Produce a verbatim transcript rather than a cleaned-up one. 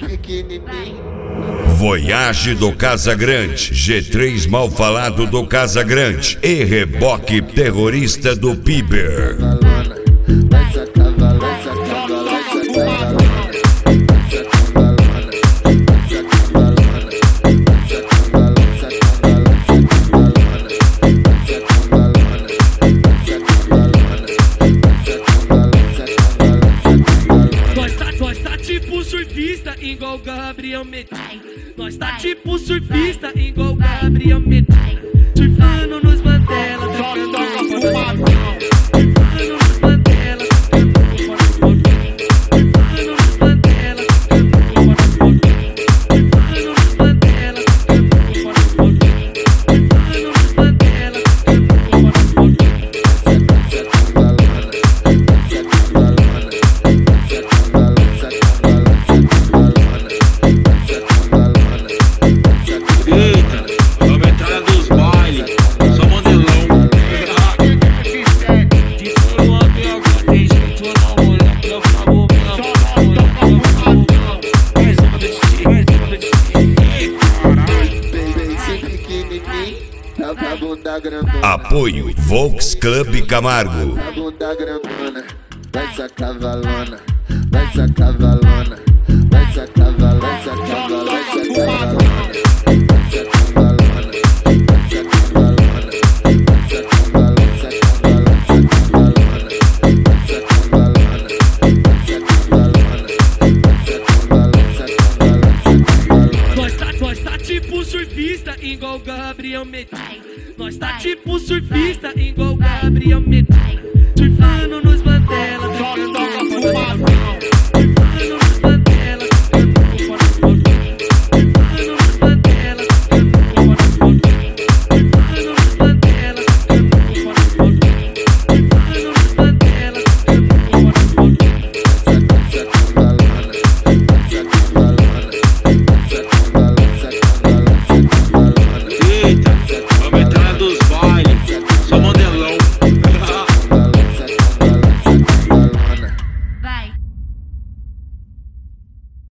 pequenininho. Voyage do Casagrande, G três mal falado do Casagrande e reboque terrorista do Piber. Vai sacar valona, vai sacar valona, vai sacar valona. Surfista igual Gabriel Medina. Nós tá tipo surfista igual Gabriel Medina. Surfando nos Mandela, surfando nos Mandela, surfando nos Mandela, surfando nos Mandela, Apoio Volks Club Camargo. A bunda grandona, vai sacar valona, vai sacar valona, vai sacar valona, vai sacar valona, vai sacar valona. Surfista igual Gabriel Medina. Nós tá tipo surfista igual Gabriel Medina.